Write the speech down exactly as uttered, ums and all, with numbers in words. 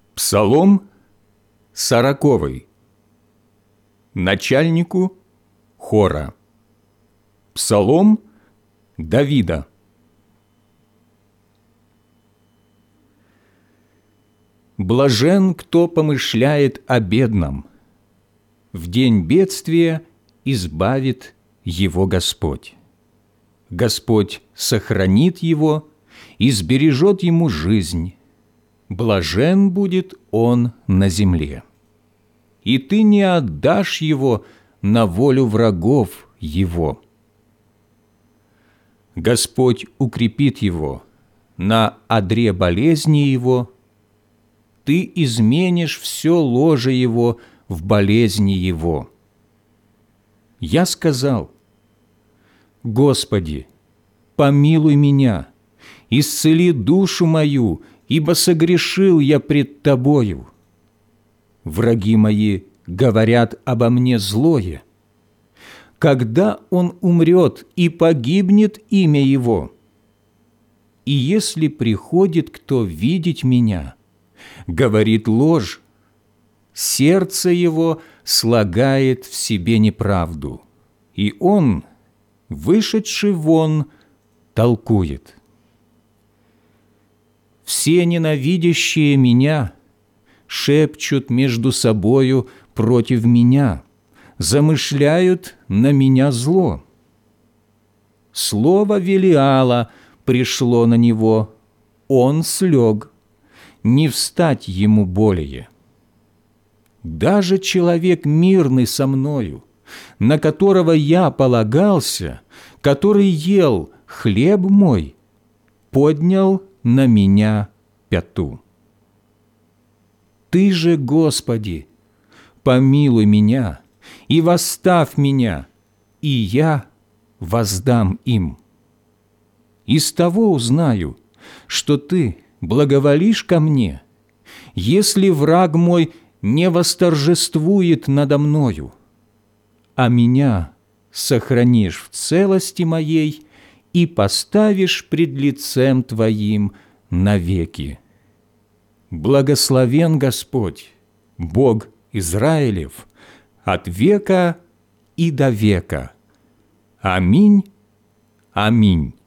Псалом сороковый. Начальнику хора. Псалом Давида. Блажен, кто помышляет о бедном. В день бедствия избавит его Господь. Господь сохранит его и сбережет ему жизнь. Блажен будет он на земле. И ты не отдашь его на волю врагов его. Господь укрепит его на одре болезни его. Ты изменишь все ложе его в болезни его. Я сказал: Господи, помилуй меня, исцели душу мою, ибо согрешил я пред Тобою. Враги мои говорят обо мне злое. Когда он умрет, и погибнет имя его? И если приходит кто видеть меня, говорит ложь, сердце его слагает в себе неправду, и он, вышедший вон, толкует. Все ненавидящие меня шепчут между собою против меня, замышляют на меня зло. Слово Велиала пришло на него, он слег, не встать ему более. Даже человек мирный со мною, на которого я полагался, который ел хлеб мой, поднял на меня пяту. Ты же, Господи, помилуй меня и восставь меня, и я воздам им. Из того узнаю, что Ты благоволишь ко мне, если враг мой не восторжествует надо мною, а меня сохранишь в целости моей и поставишь пред лицем Твоим навеки. Благословен Господь, Бог Израилев, от века и до века. Аминь, аминь.